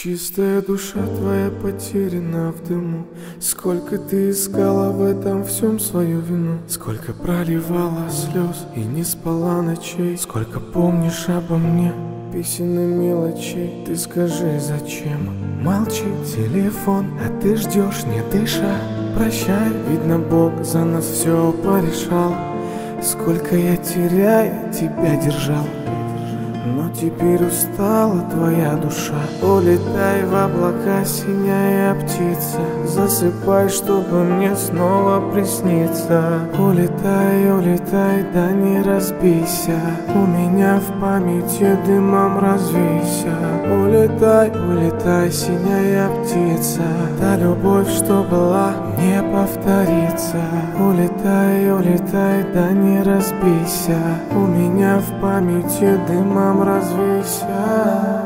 Чистая душа твоя потеряна в дыму. Сколько ты искала в этом всем свою вину, сколько проливала слез и не спала ночей, сколько помнишь обо мне песен и мелочей. Ты скажи, зачем молчит телефон, а ты ждешь, не дыша. Прощай, видно, Бог за нас все порешал. Сколько я теряя тебя держал, но теперь устала твоя душа. Улетай в облака, синяя птица, засыпай, чтобы мне снова присниться. Улетай, улетай, да не разбейся, у меня в памяти дымом развейся. Улетай, улетай, синяя птица, та любовь, что была, не повторится. Улетай, улетай, да не разбейся, у меня в памяти дымом развейся.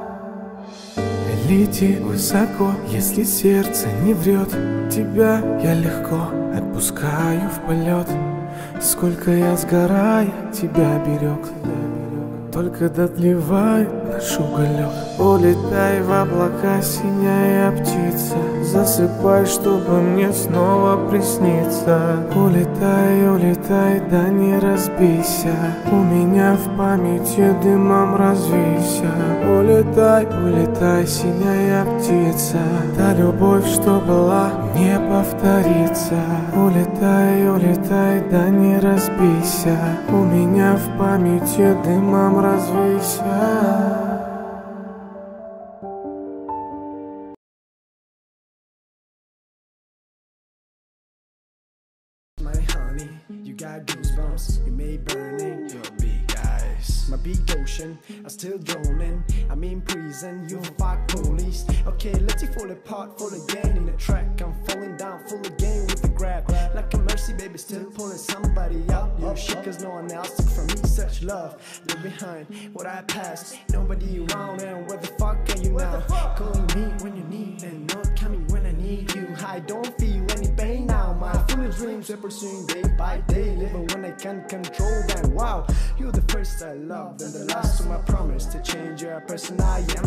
Лети высоко, если сердце не врет, тебя я легко отпускаю в полет. Сколько я сгорая тебя берег, только дотлевает наш уголек. Улетай в облака, синяя птица, засыпай, чтобы мне снова присниться. Улетай, улетай, да не разбейся, у меня в памяти дымом развейся. Улетай, улетай, синяя птица, та любовь, что была, не повторится. Улетай, улетай, да не разбейся, у меня в памяти дымом развейся. My honey, you got goosebumps, you may burning your big eyes. My big ocean, I'm still drowning, I'm in prison, you fuck police. Okay, let it fall apart, fall again in the track. I'm falling down, full again with the grab. Like a mercy, baby, still pulling somebody out. You shit, cause no one else took from me such love. Leave behind what I passed, nobody around, and where the fuck are you now? Calling me when you need, and not coming when I need you. I don't feel any pain now, my foolish dreams are pursuing day by day, living when I can't control them. Wow, you're the first I loved and the last to my promise to change your person I am.